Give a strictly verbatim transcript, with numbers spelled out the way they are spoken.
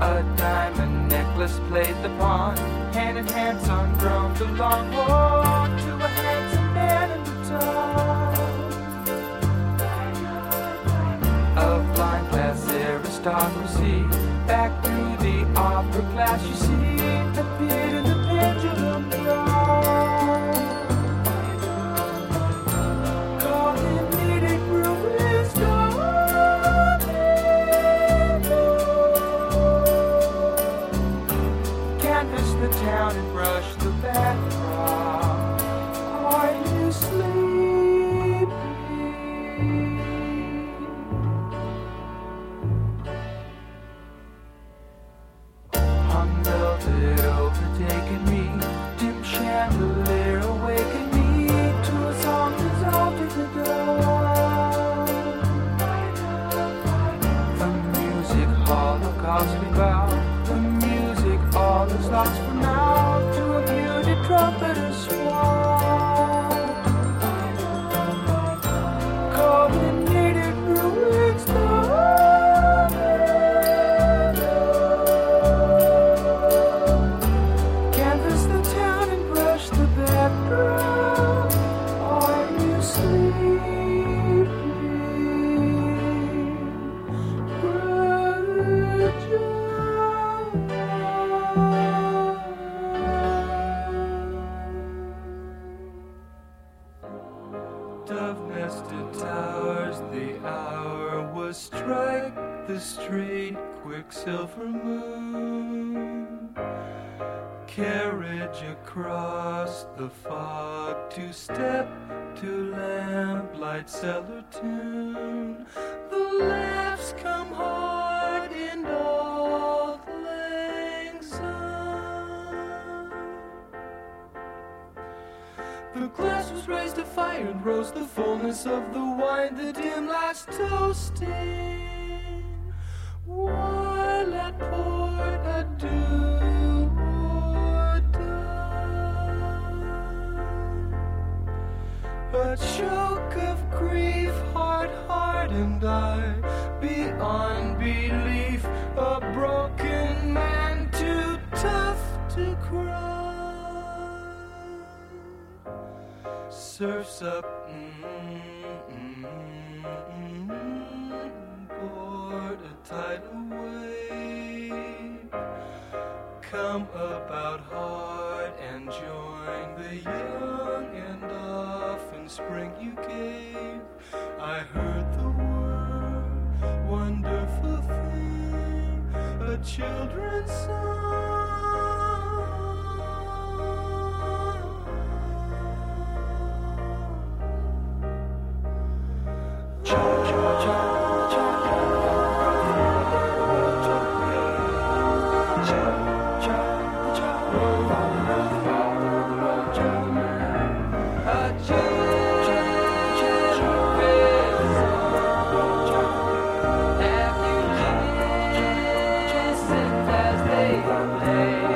A diamond necklace played the pawn. Hand in hand, son drummed along. Oh, to a handsome man in the town. A blind glass aristocracy. Back through the opera glass, you see, appeared in the pendulum throng. Call him needed ruins gone. Canvas the town and brush the backdrop. Are you sleepy? Hung velvet overtaken me. Dim chandelier awakened me to a song dissolved in the dawn. The music holocaust we bow. The music all is lost for now. To a muted trumpeter swan. Called in native ruins gone. Canvas the town and brush the background. Are you sleepy, Brother John? Dove-nested towers, the hour was strike the straight quicksilver moon. Carriage across the fog, two-step to lamplight cellar tune. The laughs come hard in Auld Lang Syne. The glass was raised to fire and rose the fullness of the wine, the dim last toasting. While at port adieu or die. A choke of grief, heart hardened I, beyond belief, a broken man too tough to cry. Surfs up, mm-mm, mm-mm, board a tidal wave. Come about hard and join the young, and often spring you gave. I heard the word, wonderful thing, a children's song. Have you listened as they play?